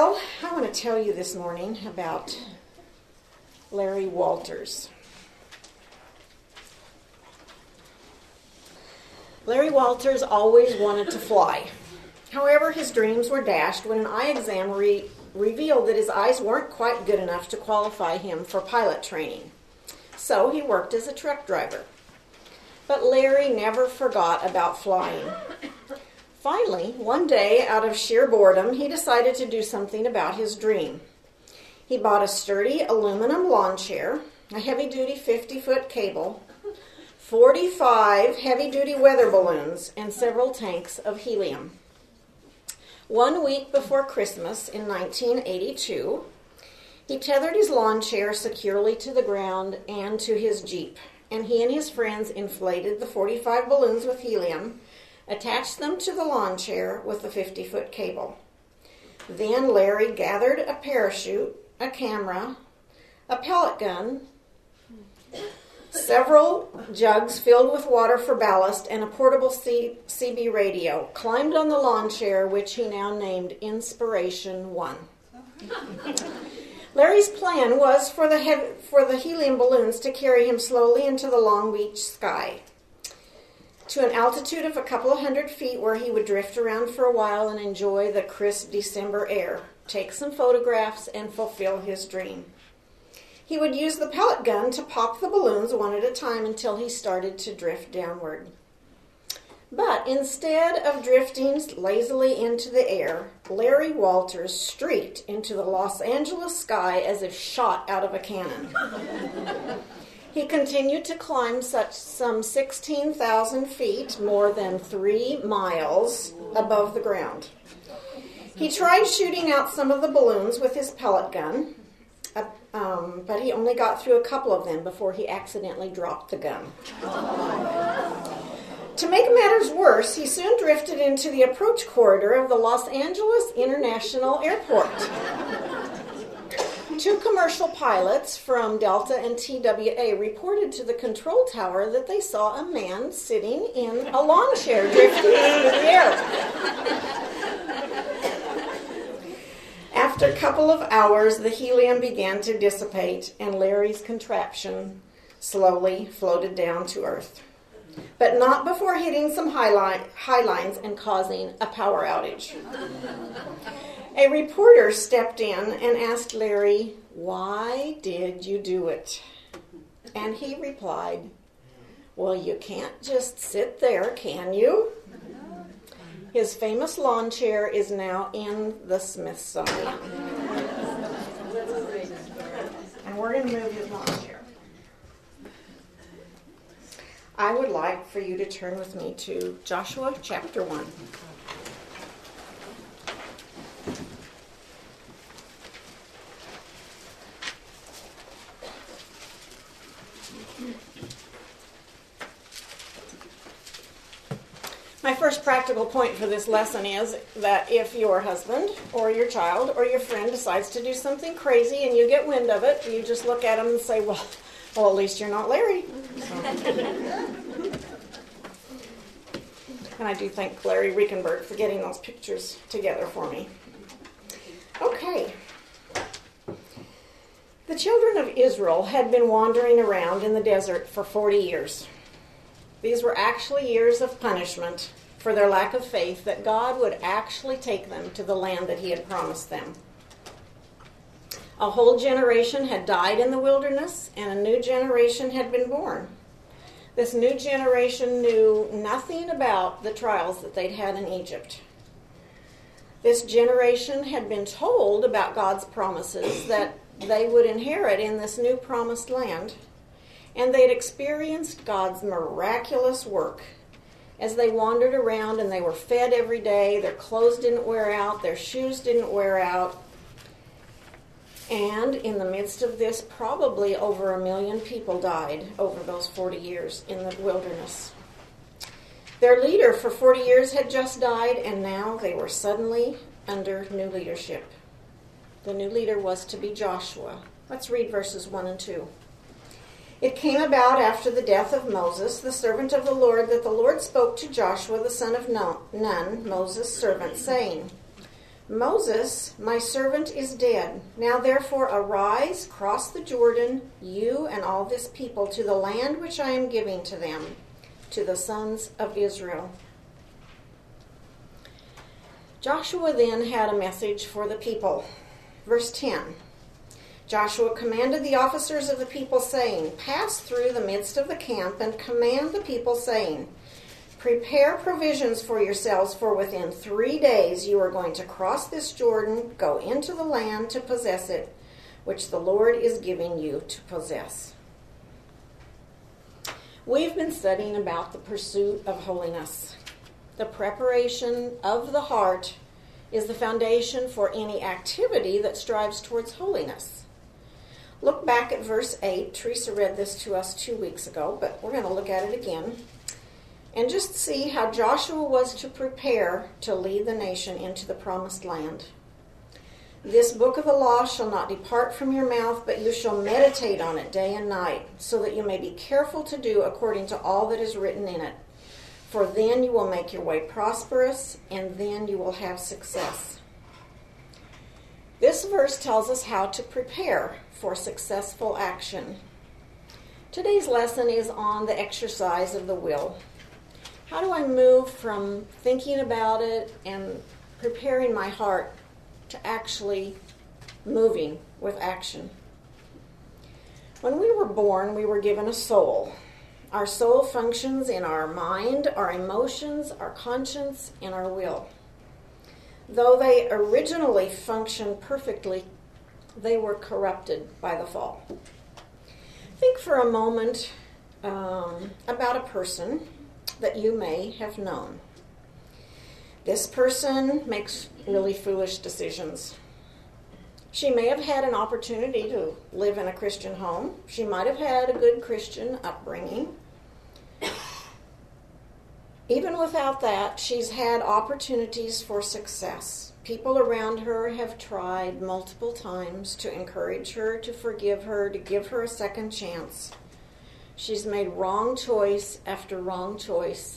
Well, I want to tell you this morning about Larry Walters. Larry Walters always wanted to fly. However, his dreams were dashed when an eye exam revealed that his eyes weren't quite good enough to qualify him for pilot training. So he worked as a truck driver. But Larry never forgot about flying. Finally, one day, out of sheer boredom, he decided to do something about his dream. He bought a sturdy aluminum lawn chair, a heavy-duty 50-foot cable, 45 heavy-duty weather balloons, and several tanks of helium. 1 week before Christmas in 1982, he tethered his lawn chair securely to the ground and to his Jeep, and he and his friends inflated the 45 balloons with helium, attached them to the lawn chair with the 50-foot cable. Then Larry gathered a parachute, a camera, a pellet gun, several jugs filled with water for ballast, and a portable CB radio, climbed on the lawn chair, which he now named Inspiration 1. Larry's plan was for the helium balloons to carry him slowly into the Long Beach sky, to an altitude of a couple of 100 feet where he would drift around for a while and enjoy the crisp December air, take some photographs, and fulfill his dream. He would use the pellet gun to pop the balloons one at a time until he started to drift downward. But instead of drifting lazily into the air, Larry Walters streaked into the Los Angeles sky as if shot out of a cannon. He continued to climb some 16,000 feet, more than 3 miles above the ground. He tried shooting out some of the balloons with his pellet gun, but he only got through a couple of them before he accidentally dropped the gun. To make matters worse, he soon drifted into the approach corridor of the Los Angeles International Airport. 2 commercial pilots from Delta and TWA reported to the control tower that they saw a man sitting in a lawn chair drifting through the air. After a couple of hours, the helium began to dissipate, and Larry's contraption slowly floated down to Earth. But not before hitting some high lines and causing a power outage. A reporter stepped in and asked Larry, "Why did you do it?" And he replied, "Well, you can't just sit there, can you?" His famous lawn chair is now in the Smithsonian. And we're going to move his lawn chair. I would like for you to turn with me to Joshua chapter 1. My first practical point for this lesson is that if your husband or your child or your friend decides to do something crazy and you get wind of it, you just look at them and say, well, at least you're not Larry. And I do thank Larry Riekenberg for getting those pictures together for me. Okay. The children of Israel had been wandering around in the desert for 40 years. These were actually years of punishment for their lack of faith that God would actually take them to the land that he had promised them. A whole generation had died in the wilderness, and a new generation had been born. This new generation knew nothing about the trials that they'd had in Egypt. This generation had been told about God's promises that they would inherit in this new promised land, and they'd experienced God's miraculous work as they wandered around and they were fed every day. Their clothes didn't wear out, their shoes didn't wear out. And in the midst of this, probably over 1 million people died over those 40 years in the wilderness. Their leader for 40 years had just died, and now they were suddenly under new leadership. The new leader was to be Joshua. Let's read verses 1 and 2. It came about after the death of Moses, the servant of the Lord, that the Lord spoke to Joshua the son of Nun, Moses' servant, saying, Moses, my servant, is dead. Now therefore arise, cross the Jordan, you and all this people, to the land which I am giving to them, to the sons of Israel. Joshua then had a message for the people. Verse 10. Joshua commanded the officers of the people, saying, pass through the midst of the camp and command the people, saying, prepare provisions for yourselves, for within 3 days you are going to cross this Jordan, go into the land to possess it, which the Lord is giving you to possess. We've been studying about the pursuit of holiness. The preparation of the heart is the foundation for any activity that strives towards holiness. Look back at verse 8. Teresa read this to us 2 weeks ago, but we're going to look at it again. And just see how Joshua was to prepare to lead the nation into the promised land. This book of the law shall not depart from your mouth, but you shall meditate on it day and night, so that you may be careful to do according to all that is written in it. For then you will make your way prosperous, and then you will have success. This verse tells us how to prepare for successful action. Today's lesson is on the exercise of the will. How do I move from thinking about it and preparing my heart to actually moving with action? When we were born, we were given a soul. Our soul functions in our mind, our emotions, our conscience, and our will. Though they originally functioned perfectly, they were corrupted by the fall. Think for a moment about a person that you may have known. This person makes really foolish decisions. She may have had an opportunity to live in a Christian home. She might have had a good Christian upbringing. Even without that, she's had opportunities for success. People around her have tried multiple times to encourage her, to forgive her, to give her a second chance. She's made wrong choice after wrong choice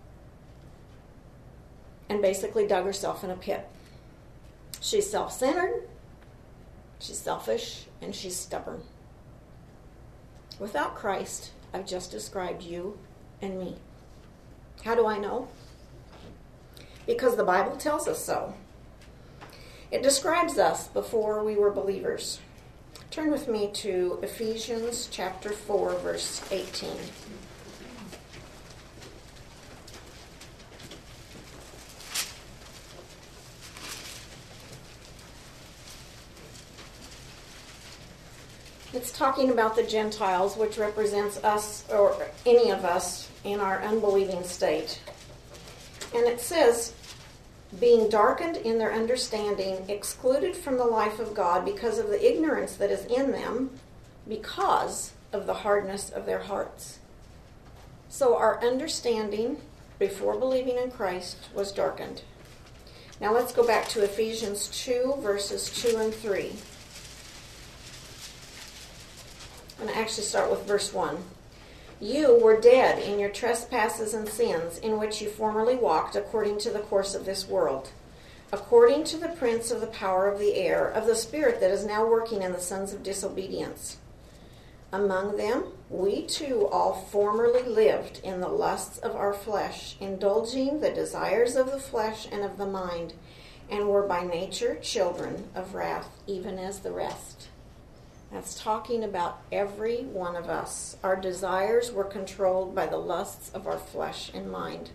and basically dug herself in a pit. She's self-centered, she's selfish, and she's stubborn. Without Christ, I've just described you and me. How do I know? Because the Bible tells us so. It describes us before we were believers. Turn with me to Ephesians chapter 4, verse 18. It's talking about the Gentiles, which represents us, or any of us, in our unbelieving state. And it says, being darkened in their understanding, excluded from the life of God because of the ignorance that is in them, because of the hardness of their hearts. So our understanding before believing in Christ was darkened. Now let's go back to Ephesians 2, verses 2 and 3. I'm going to actually start with verse 1. You were dead in your trespasses and sins, in which you formerly walked according to the course of this world, according to the prince of the power of the air, of the spirit that is now working in the sons of disobedience. Among them, we too all formerly lived in the lusts of our flesh, indulging the desires of the flesh and of the mind, and were by nature children of wrath, even as the rest. That's talking about every one of us. Our desires were controlled by the lusts of our flesh and mind.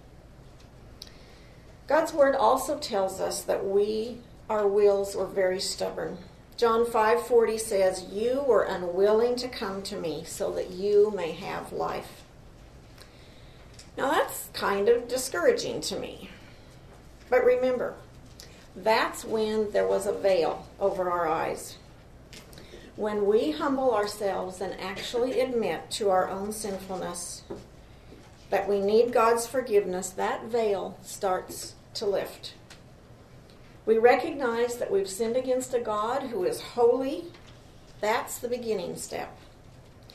God's word also tells us that our wills were very stubborn. John 5:40 says, you were unwilling to come to me so that you may have life. Now that's kind of discouraging to me. But remember, that's when there was a veil over our eyes. When we humble ourselves and actually admit to our own sinfulness that we need God's forgiveness, that veil starts to lift. We recognize that we've sinned against a God who is holy. That's the beginning step.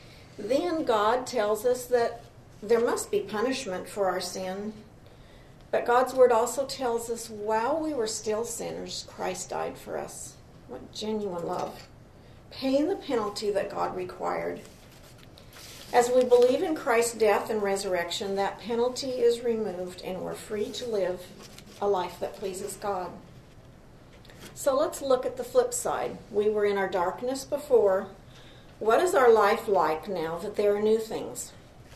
Then God tells us that there must be punishment for our sin, But God's word also tells us, while we were still sinners, Christ died for us. What genuine love. Paying the penalty that God required. As we believe in Christ's death and resurrection, that penalty is removed and we're free to live a life that pleases God. So let's look at the flip side. We were in our darkness before. What is our life like now that there are new things?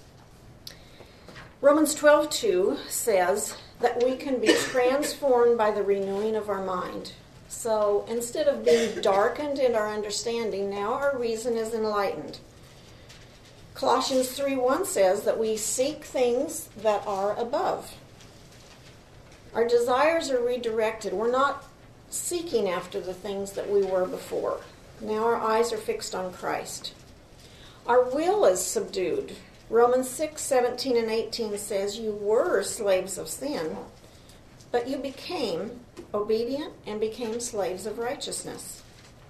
Romans 12:2 says that we can be transformed by the renewing of our mind. So instead of being darkened in our understanding, now our reason is enlightened. Colossians 3:1 says that we seek things that are above. Our desires are redirected. We're not seeking after the things that we were before. Now our eyes are fixed on Christ. Our will is subdued. Romans 6:17 and 18 says, you were slaves of sin, but you became obedient and became slaves of righteousness.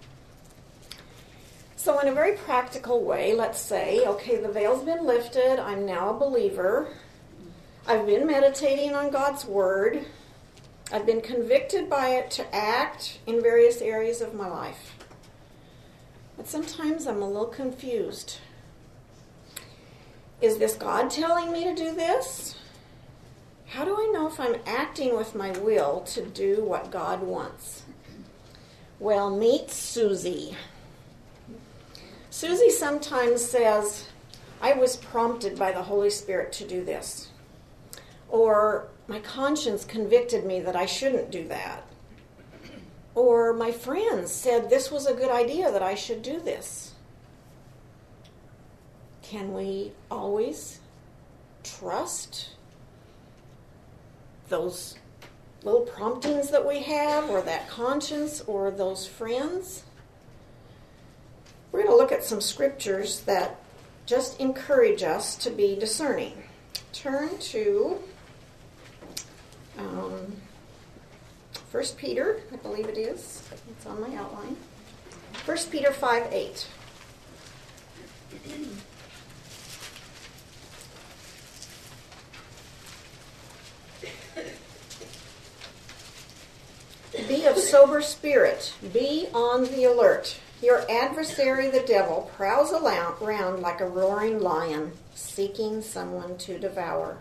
So in a very practical way, let's say, okay, the veil's been lifted. I'm now a believer. I've been meditating on God's word. I've been convicted by it to act in various areas of my life. But sometimes I'm a little confused. Is this God telling me to do this? How do I know if I'm acting with my will to do what God wants? Well, meet Susie. Susie sometimes says, I was prompted by the Holy Spirit to do this. Or my conscience convicted me that I shouldn't do that. Or my friends said this was a good idea, that I should do this. Can we always trust those little promptings that we have, or that conscience, or those friends? We're going to look at some scriptures that just encourage us to be discerning. Turn to 1 Peter, I believe it is. It's on my outline. 1 Peter 5:8. Be of sober spirit. Be on the alert. Your adversary, the devil, prowls around like a roaring lion, seeking someone to devour.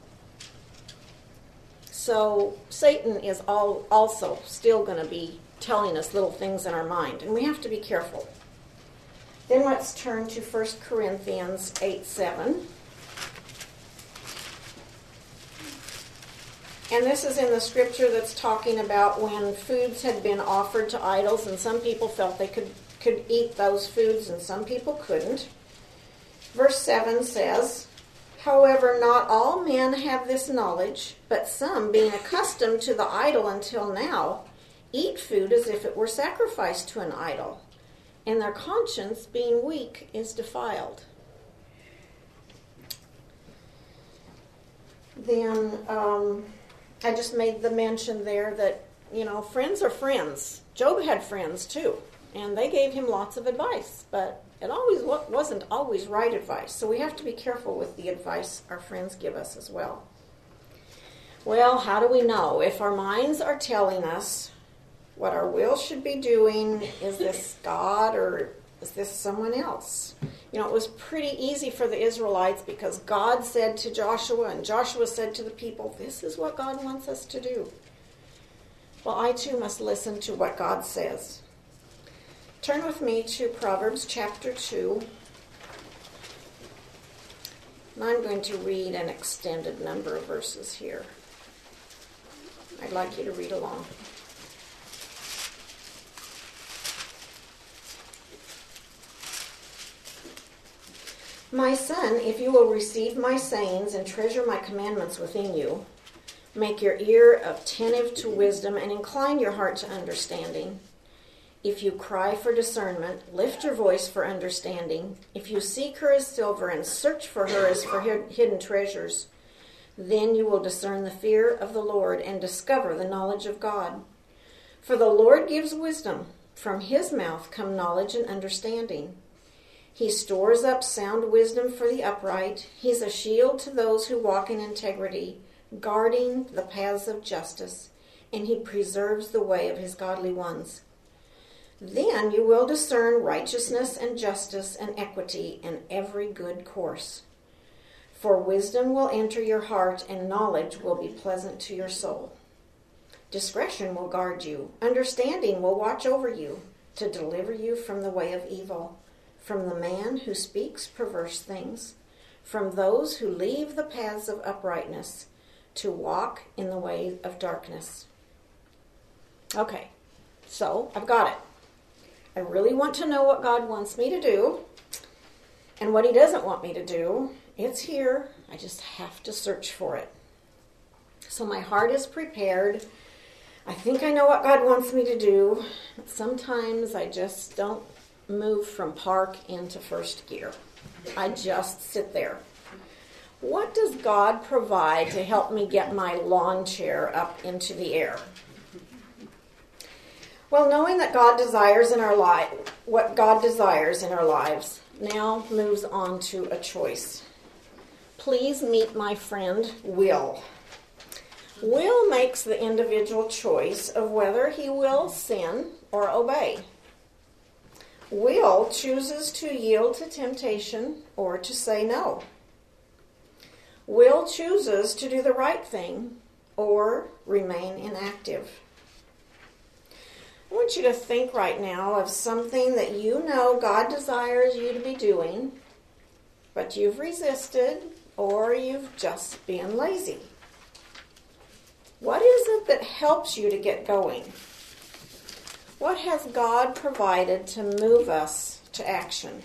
So Satan is also still going to be telling us little things in our mind, and we have to be careful. Then let's turn to 1 Corinthians 8:7. And this is in the scripture that's talking about when foods had been offered to idols, and some people felt they could eat those foods and some people couldn't. Verse 7 says, however, not all men have this knowledge, but some, being accustomed to the idol until now, eat food as if it were sacrificed to an idol, and their conscience, being weak, is defiled. Then I just made the mention there that, friends are friends. Job had friends too, and they gave him lots of advice, but it wasn't always right advice. So we have to be careful with the advice our friends give us as well. Well, how do we know? If our minds are telling us what our will should be doing, is this God or is this someone else? It was pretty easy for the Israelites because God said to Joshua, and Joshua said to the people, this is what God wants us to do. Well, I too must listen to what God says. Turn with me to Proverbs chapter 2. And I'm going to read an extended number of verses here. I'd like you to read along. My son, if you will receive my sayings and treasure my commandments within you, make your ear attentive to wisdom and incline your heart to understanding. If you cry for discernment, lift your voice for understanding. If you seek her as silver and search for her as for hidden treasures, then you will discern the fear of the Lord and discover the knowledge of God. For the Lord gives wisdom. From his mouth come knowledge and understanding. He stores up sound wisdom for the upright. He's a shield to those who walk in integrity. guarding the paths of justice, and he preserves the way of his godly ones. Then you will discern righteousness and justice and equity in every good course. For wisdom will enter your heart, and knowledge will be pleasant to your soul. Discretion will guard you. Understanding will watch over you, to deliver you from the way of evil, from the man who speaks perverse things, from those who leave the paths of uprightness, to walk in the way of darkness. Okay, so I've got it. I really want to know what God wants me to do, and what he doesn't want me to do. It's here. I just have to search for it. So my heart is prepared. I think I know what God wants me to do, but sometimes I just don't move from park into first gear. I just sit there. What does God provide to help me get my lawn chair up into the air? Well, knowing that God desires in our life, what God desires in our lives, now moves on to a choice. Please meet my friend, Will. Will makes the individual choice of whether he will sin or obey. Will chooses to yield to temptation or to say no. Will chooses to do the right thing or remain inactive. I want you to think right now of something that you know God desires you to be doing, but you've resisted or you've just been lazy. What is it that helps you to get going? What has God provided to move us to action?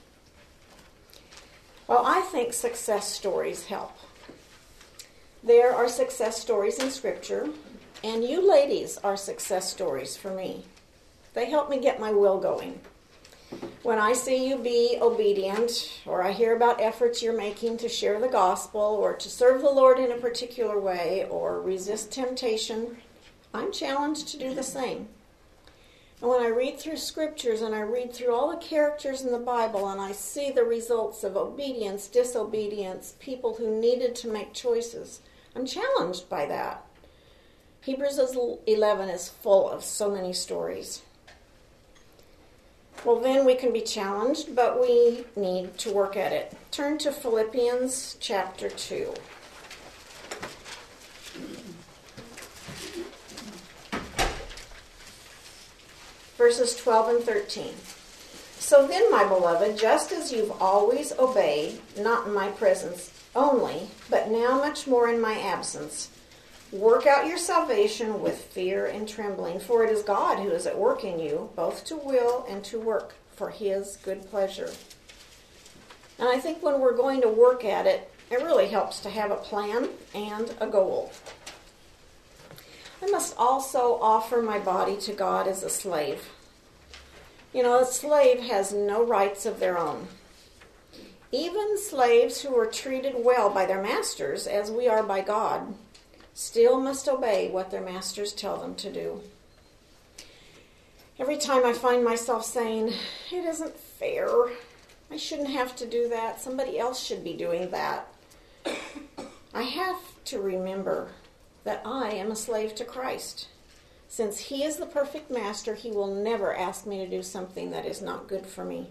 Well, I think success stories help. There are success stories in Scripture, and you ladies are success stories for me. They help me get my will going. When I see you be obedient, or I hear about efforts you're making to share the gospel, or to serve the Lord in a particular way, or resist temptation, I'm challenged to do the same. And when I read through scriptures and I read through all the characters in the Bible and I see the results of obedience, disobedience, people who needed to make choices, I'm challenged by that. Hebrews 11 is full of so many stories. Well, then we can be challenged, but we need to work at it. Turn to Philippians chapter 2. Verses 12 and 13. So then, my beloved, just as you've always obeyed, not in my presence only, but now much more in my absence, work out your salvation with fear and trembling, for it is God who is at work in you, both to will and to work for his good pleasure. And I think when we're going to work at it, it really helps to have a plan and a goal. I must also offer my body to God as a slave. You know, a slave has no rights of their own. Even slaves who are treated well by their masters, as we are by God, still must obey what their masters tell them to do. Every time I find myself saying, it isn't fair, I shouldn't have to do that, somebody else should be doing that, I have to remember that I am a slave to Christ. Since he is the perfect master, he will never ask me to do something that is not good for me.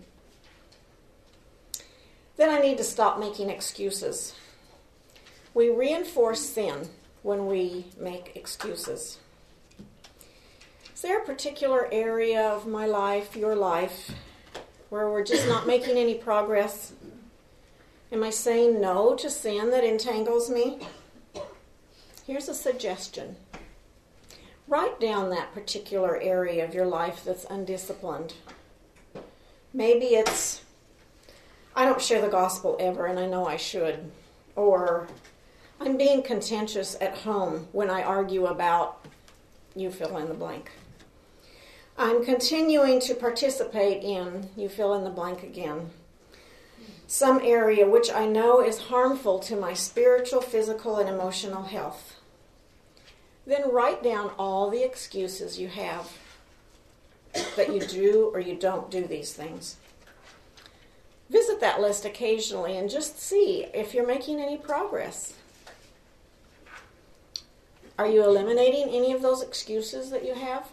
Then I need to stop making excuses. We reinforce sin when we make excuses. Is there a particular area of my life, your life, where we're just not making any progress? Am I saying no to sin that entangles me? Here's a suggestion. Write down that particular area of your life that's undisciplined. Maybe it's, I don't share the gospel ever and I know I should. Or, I'm being contentious at home when I argue about, you fill in the blank. I'm continuing to participate in, you fill in the blank again, some area which I know is harmful to my spiritual, physical, and emotional health. Then write down all the excuses you have that you do or you don't do these things. Visit that list occasionally and just see if you're making any progress. Are you eliminating any of those excuses that you have?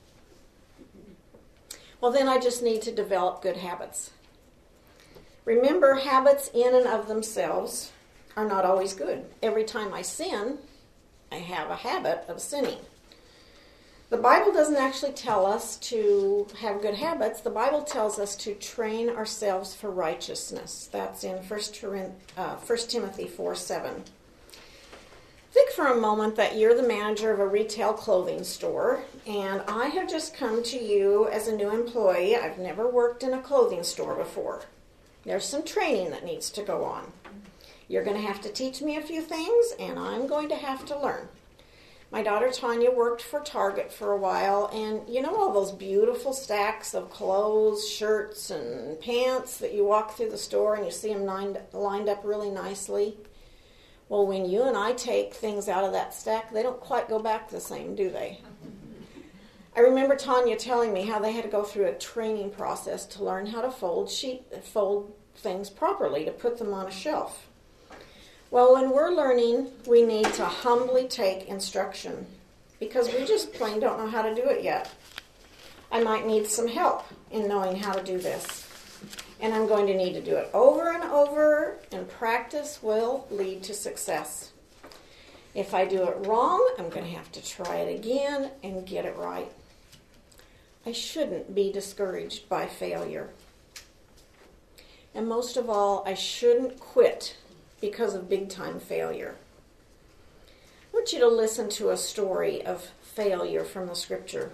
Well, then I just need to develop good habits. Remember, habits in and of themselves are not always good. Every time I sin, I have a habit of sinning. The Bible doesn't actually tell us to have good habits. The Bible tells us to train ourselves for righteousness. That's in 1 Timothy 4:7. Think for a moment that you're the manager of a retail clothing store, and I have just come to you as a new employee. I've never worked in a clothing store before. There's some training that needs to go on. You're going to have to teach me a few things, and I'm going to have to learn. My daughter Tanya worked for Target for a while, and you know all those beautiful stacks of clothes, shirts, and pants that you walk through the store and you see them lined up really nicely? Well, when you and I take things out of that stack, they don't quite go back the same, do they? I remember Tanya telling me how they had to go through a training process to learn how to fold things properly, to put them on a shelf. Well, when we're learning, we need to humbly take instruction because we just plain don't know how to do it yet. I might need some help in knowing how to do this. And I'm going to need to do it over and over, and practice will lead to success. If I do it wrong, I'm going to have to try it again and get it right. I shouldn't be discouraged by failure. And most of all, I shouldn't quit because of big-time failure. I want you to listen to a story of failure from the scripture.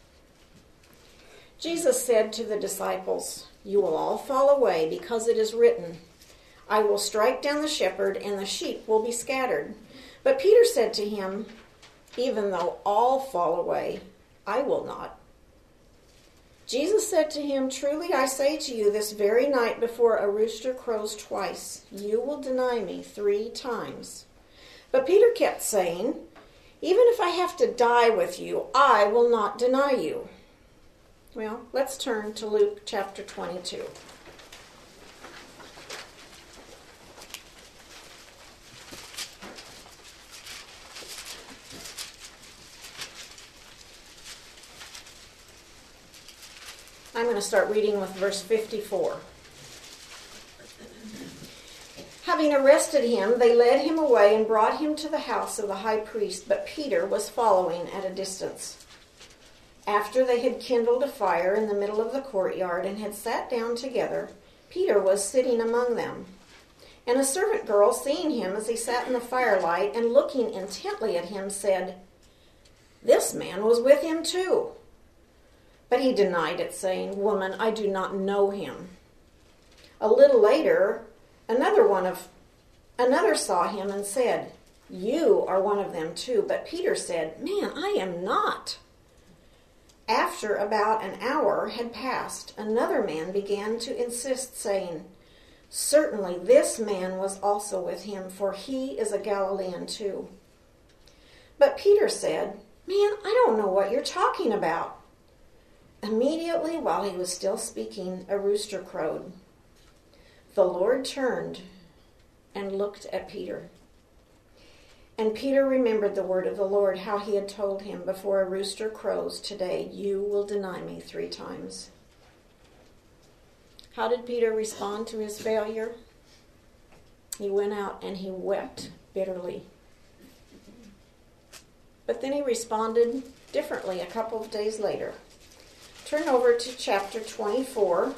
Jesus said to the disciples, "You will all fall away because it is written, 'I will strike down the shepherd and the sheep will be scattered.' But Peter said to him, 'Even though all fall away, I will not.' Jesus said to him, 'Truly I say to you, this very night before a rooster crows twice, you will deny me 3 times. But Peter kept saying, 'Even if I have to die with you, I will not deny you.'" Well, let's turn to Luke chapter 22. I'm going to start reading with verse 54. Having arrested him, they led him away and brought him to the house of the high priest, but Peter was following at a distance. After they had kindled a fire in the middle of the courtyard and had sat down together, Peter was sitting among them. And a servant girl, seeing him as he sat in the firelight and looking intently at him, said, "This man was with him too." But he denied it, saying, "Woman, I do not know him." A little later, another saw him and said, "You are one of them too." But Peter said, "Man, I am not." After about an hour had passed, another man began to insist, saying, "Certainly this man was also with him, for he is a Galilean too." But Peter said, "Man, I don't know what you're talking about." Immediately, while he was still speaking, a rooster crowed. The Lord turned and looked at Peter. And Peter remembered the word of the Lord, how he had told him, "Before a rooster crows today, you will deny me 3 times." How did Peter respond to his failure? He went out and he wept bitterly. But then he responded differently a couple of days later. Turn over to chapter 24.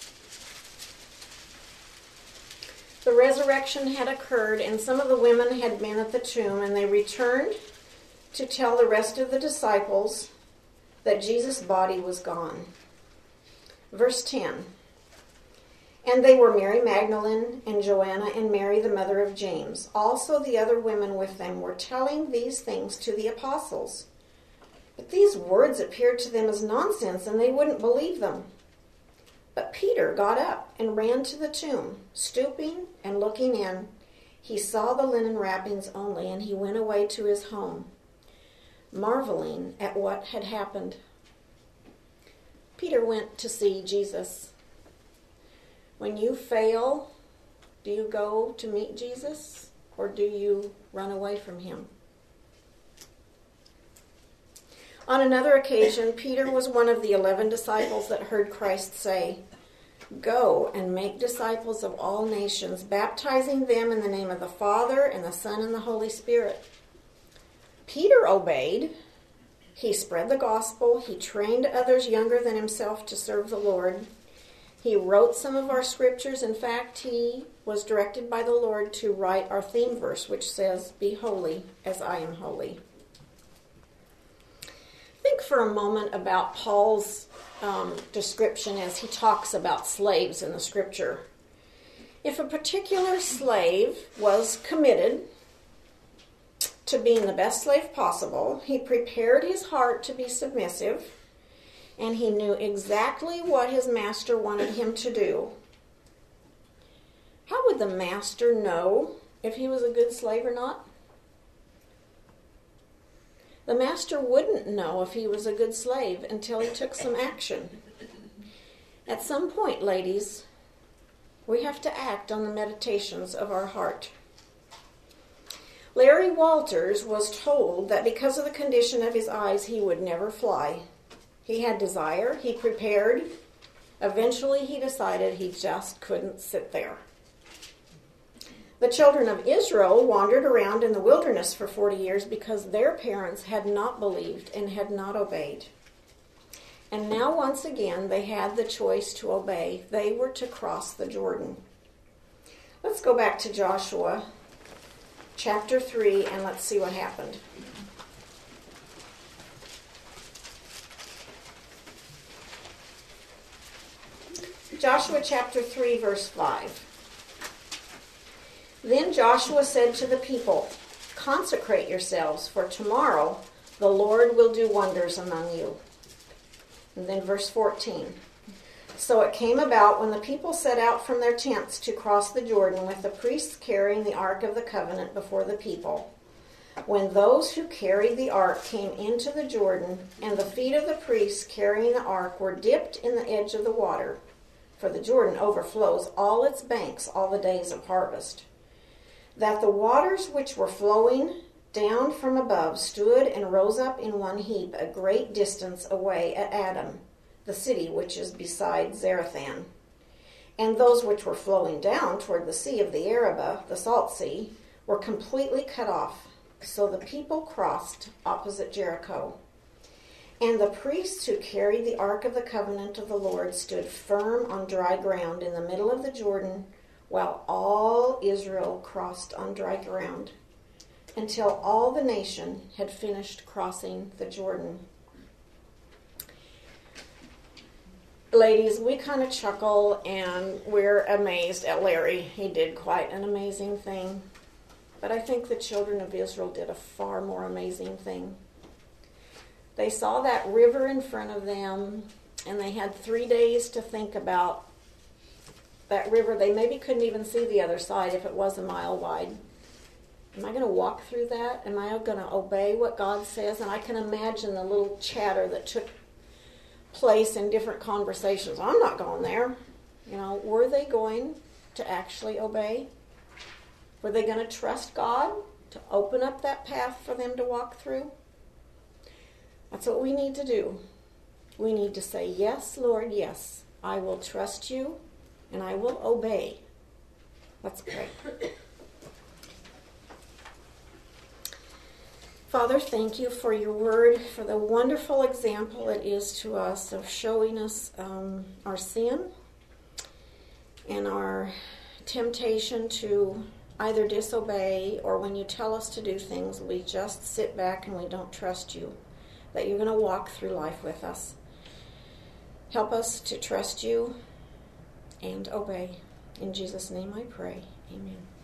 The resurrection had occurred, and some of the women had been at the tomb, and they returned to tell the rest of the disciples that Jesus' body was gone. Verse 10. And they were Mary Magdalene and Joanna and Mary, the mother of James. Also the other women with them were telling these things to the apostles. But these words appeared to them as nonsense, and they wouldn't believe them. But Peter got up and ran to the tomb. Stooping and looking in, he saw the linen wrappings only, and he went away to his home, marveling at what had happened. Peter went to see Jesus. When you fail, do you go to meet Jesus, or do you run away from him? On another occasion, Peter was one of the 11 disciples that heard Christ say, "Go and make disciples of all nations, baptizing them in the name of the Father and the Son and the Holy Spirit." Peter obeyed. He spread the gospel. He trained others younger than himself to serve the Lord. He wrote some of our scriptures. In fact, he was directed by the Lord to write our theme verse, which says, "Be holy as I am holy." Think for a moment about Paul's description as he talks about slaves in the scripture. If a particular slave was committed to being the best slave possible, he prepared his heart to be submissive, and he knew exactly what his master wanted him to do. How would the master know if he was a good slave or not? The master wouldn't know if he was a good slave until he took some action. At some point, ladies, we have to act on the meditations of our heart. Larry Walters was told that because of the condition of his eyes, he would never fly. He had desire, he prepared. Eventually, he decided he just couldn't sit there. The children of Israel wandered around in the wilderness for 40 years because their parents had not believed and had not obeyed. And now, once again, they had the choice to obey. They were to cross the Jordan. Let's go back to Joshua chapter 3, and let's see what happened. Joshua chapter 3, verse 5. Then Joshua said to the people, "Consecrate yourselves, for tomorrow the Lord will do wonders among you." And then verse 14. So it came about when the people set out from their tents to cross the Jordan with the priests carrying the Ark of the Covenant before the people. When those who carried the Ark came into the Jordan, and the feet of the priests carrying the Ark were dipped in the edge of the water, for the Jordan overflows all its banks all the days of harvest, that the waters which were flowing down from above stood and rose up in one heap a great distance away at Adam, the city which is beside Zarethan. And those which were flowing down toward the sea of the Arabah, the salt sea, were completely cut off. So the people crossed opposite Jericho. And the priests who carried the Ark of the Covenant of the Lord stood firm on dry ground in the middle of the Jordan, while all Israel crossed on dry ground, until all the nation had finished crossing the Jordan. Ladies, we kind of chuckle and we're amazed at Larry. He did quite an amazing thing. But I think the children of Israel did a far more amazing thing. They saw that river in front of them, and they had 3 days to think about that river. They maybe couldn't even see the other side if it was a mile wide. Am I going to walk through that? Am I going to obey what God says? And I can imagine the little chatter that took place in different conversations. I'm not going there. You know, were they going to actually obey? Were they going to trust God to open up that path for them to walk through? That's what we need to do. We need to say, "Yes, Lord, yes, I will trust you and I will obey." Let's pray. Father, thank you for your word, for the wonderful example it is to us of showing us our sin and our temptation to either disobey, or when you tell us to do things, we just sit back and we don't trust you, that you're going to walk through life with us. Help us to trust you and obey. In Jesus' name I pray. Amen.